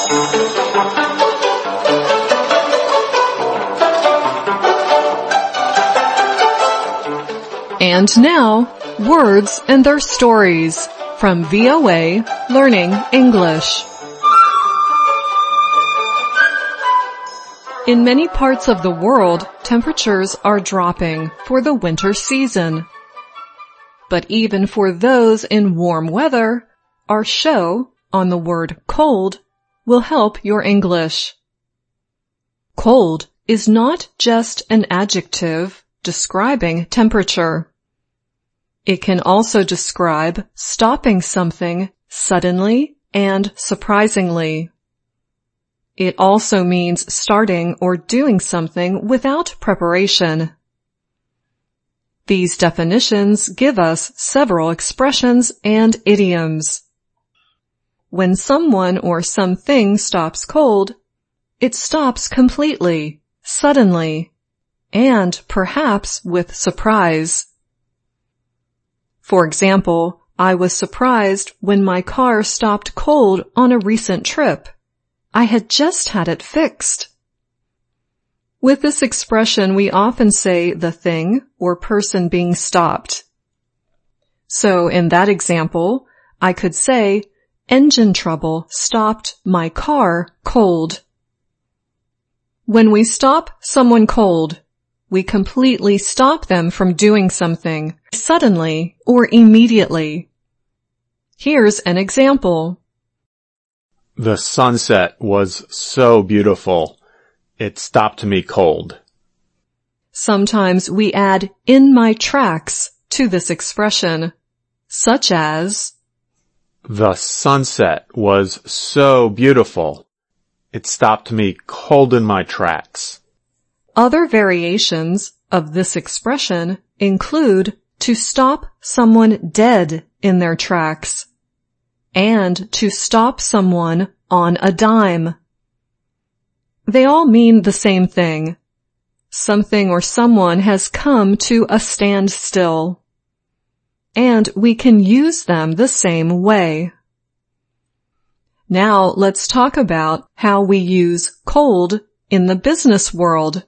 And now, words and their stories from VOA Learning English. In many parts of the world, temperatures are dropping for the winter season. But even for those in warm weather, our show on the word cold will help your English. Cold is not just an adjective describing temperature. It can also describe stopping something suddenly and surprisingly. It also means starting or doing something without preparation. These definitions give us several expressions and idioms. When someone or something stops cold, it stops completely, suddenly, and perhaps with surprise. For example, I was surprised when my car stopped cold on a recent trip. I had just had it fixed. With this expression, we often say the thing or person being stopped. So in that example, I could say, engine trouble stopped my car cold. When we stop someone cold, we completely stop them from doing something suddenly or immediately. Here's an example. The sunset was so beautiful, it stopped me cold. Sometimes we add in my tracks to this expression, such as, the sunset was so beautiful, it stopped me cold in my tracks. Other variations of this expression include to stop someone dead in their tracks and to stop someone on a dime. They all mean the same thing. Something or someone has come to a standstill, and we can use them the same way. Now let's talk about how we use cold in the business world.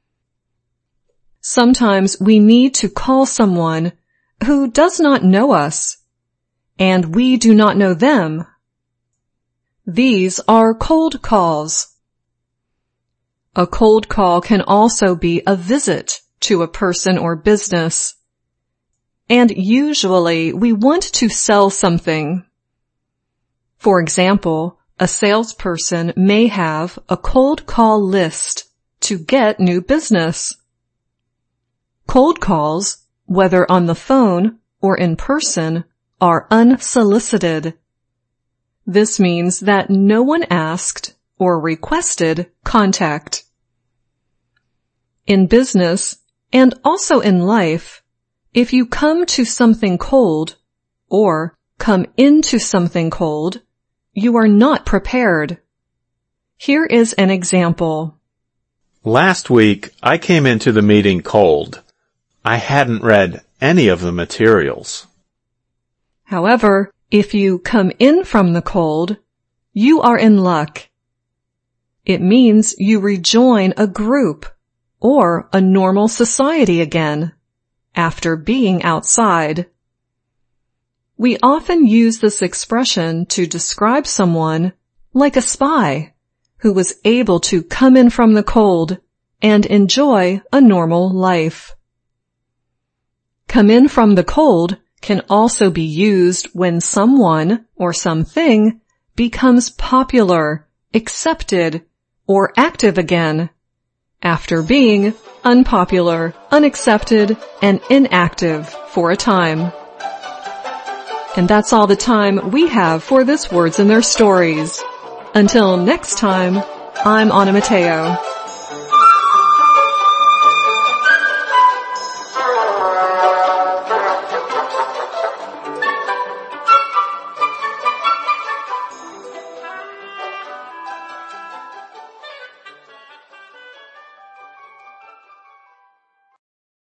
Sometimes we need to call someone who does not know us, and we do not know them. These are cold calls. A cold call can also be a visit to a person or business. And usually we want to sell something. For example, a salesperson may have a cold call list to get new business. Cold calls, whether on the phone or in person, are unsolicited. This means that no one asked or requested contact. In business, and also in life, if you come to something cold, or come into something cold, you are not prepared. Here is an example. Last week, I came into the meeting cold. I hadn't read any of the materials. However, if you come in from the cold, you are in luck. It means you rejoin a group or a normal society again after being outside. We often use this expression to describe someone like a spy who was able to come in from the cold and enjoy a normal life. Come in from the cold can also be used when someone or something becomes popular, accepted, or active again after being unpopular, unaccepted, and inactive for a time. And that's all the time we have for this Words and Their Stories. Until next time, I'm Anna Mateo.